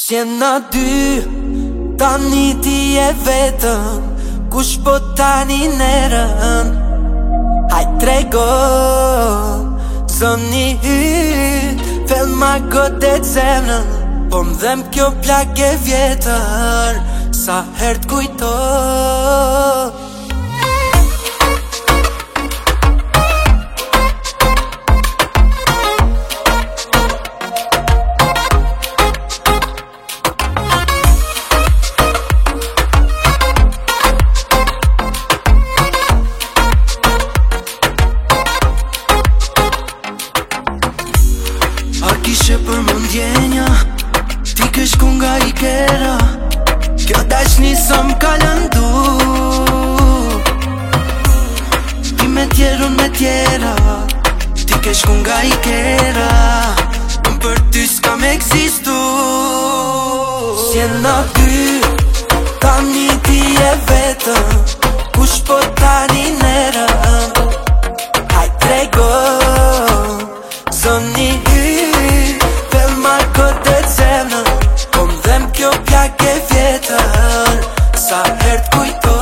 S'jena dy, tani ti e vetëm, kush po tani nerën. Hajt trego, zoni fel ma godet zemrën. Po m'dhem kjo plak e vjetër, sa her t'kujto. A kishe për mundjenja, ti kesh ku nga i kera. Kjo dashni sa m'ka lëndu, ti me tjerë unë me tjera. Ti kesh ku nga i kera, unë për ty s'kam eksistu. S'jena ty, tani ti e vetëm, kush po tani nerën. Hajt trego, zoni fel ma godet zemrën. Po m'dhem kjo plak e vjetër, sa her t'kujto.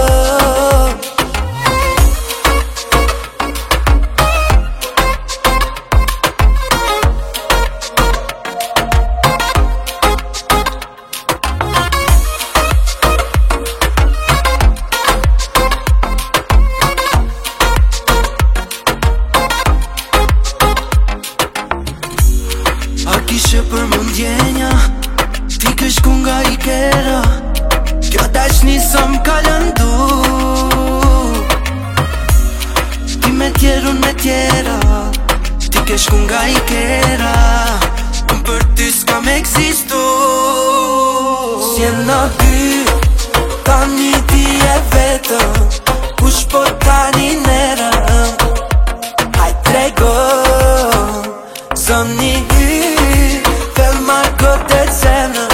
A kishe për mundjenja, ti kesh ku nga i kera. Kjo dashni sa m'ka lëndu, ti me tjerë unë me tjera. Ti kesh ku nga i kera, unë për ty s'kam eksistu. S'jena ty, tani ti e vetëm, kush po tani nerën. Hajt trego, zoni fel ma godet zemrën.